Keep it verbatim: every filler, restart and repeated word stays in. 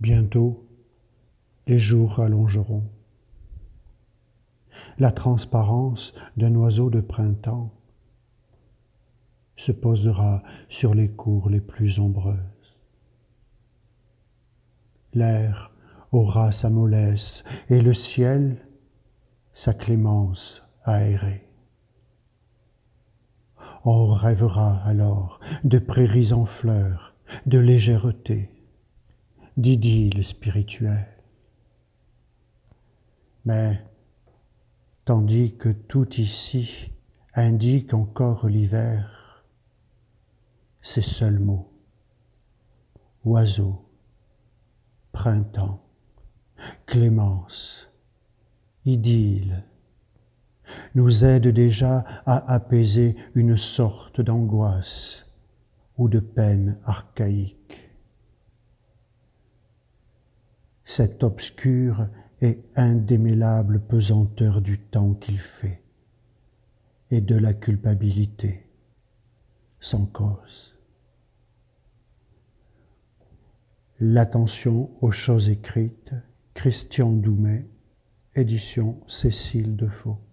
Bientôt, les jours rallongeront. La transparence d'un oiseau de printemps se posera sur les cours les plus ombreuses. L'air aura sa mollesse et le ciel sa clémence aérée. On rêvera alors de prairies en fleurs, de légèreté, d'idylle spirituelle. Mais tandis que tout ici indique encore l'hiver, ces seuls mots, oiseau, printemps, clémence, idylle, nous aident déjà à apaiser une sorte d'angoisse ou de peine archaïque. Cette obscure et indémêlable pesanteur du temps qu'il fait et de la culpabilité sans cause. L'attention aux choses écrites, Christian Doumet, édition Cécile Defaux.